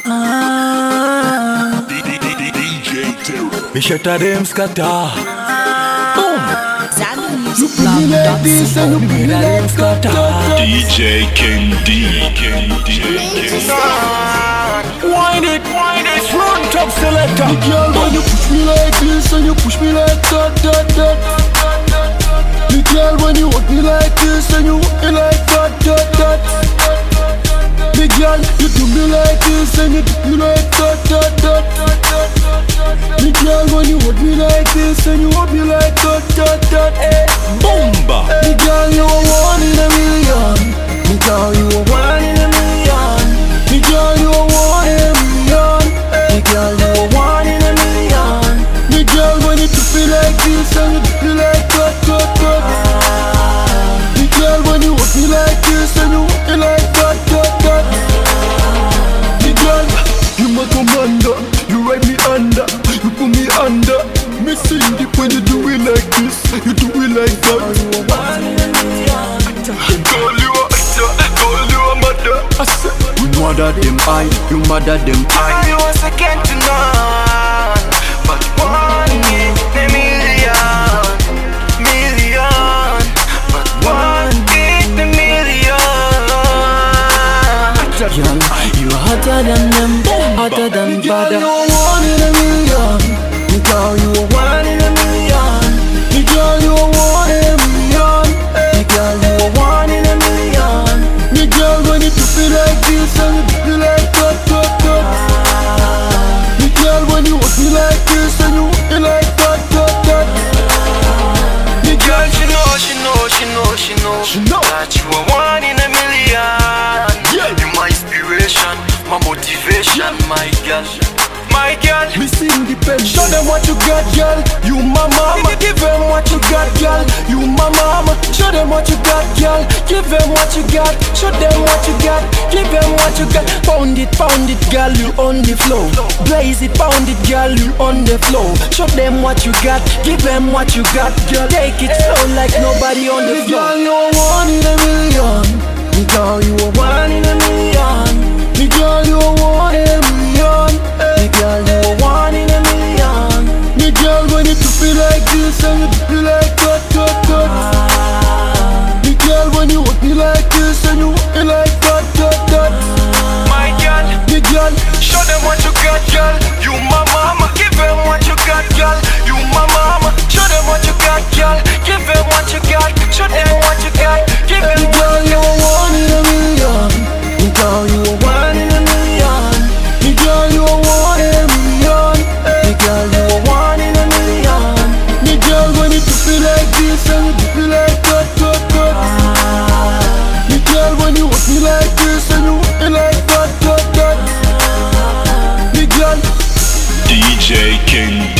Me shut a them scatter. Boom. You put me like this and you put me like that. DJ King D. Wind it, front top selector. Girl, when you push me like this and you push me like that. Me girl, when you walk me like this and you walk me like that. Me girl, you do me like this and you do me like that. Me girl, when you hold me like this and you hold me like that. Boomba. Me girl, you are one in a million. Me girl, you are one in a million. Me girl, you are one in a million. Me girl, you are one in a million. Me girl, when you do me like this and you do me like that. Me girl, when you hold me like this and you hold me like that. Me girl, you my commander. You ride me under, you put me under. Me sing it when you do it like this, you do it like that. Call you a call you a mother. I said, you mother them I, you mother them I. You are second to none, but one in a million, but one in a million. Girl, you hotter than them, hotter than butter. You are one in a million. Me girl, you are one in a million. Me girl, you are one in a million. Me girl, you are one in a million. Me girl, when you do me like this and you do me like that. Me girl, when you hold me like this and you hold me like that. Me girl, She know that you are one in a million. You my inspiration, my motivation, my girl. My girl, me sing the pen. Show them what you got, girl. You my mama. Give them what you got, girl. You my mama. Show them what you got, girl. Give them what you got. Show them what you got. Give them what you got. Pound it, girl. You on the floor. Blaze it, pound it, girl. You on the floor. Show them what you got. Give them what you got, girl. Take it slow like nobody on the floor. Girl, you are one in a million. Me girl, you are one in a million. Me girl, you are one in a million. Me girl, you are one in a million. Me girl, when you do me like this and you do me like that. Me girl, when you hold me like this and you hold me like that. my girl. Me girl, Show them what you got, girl. You my mama. Give them what you got, girl. You my mama. Show them what you got, girl. Give them what you got. Show them what you got. Give them me what girl, you you got. are one in a million. Me girl, you are one in a million. Me girl, you are one in a million. Me girl, you are one in a million. Me girl, when you do me like this and you do me like that. Me girl, when you hold me like this and you hold me like that. Me girl, DJ King D.